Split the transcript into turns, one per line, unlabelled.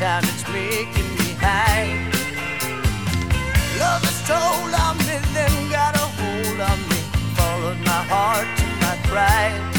time it's making me high. Love has told on me, then got a hold on me, followed my heart to my pride.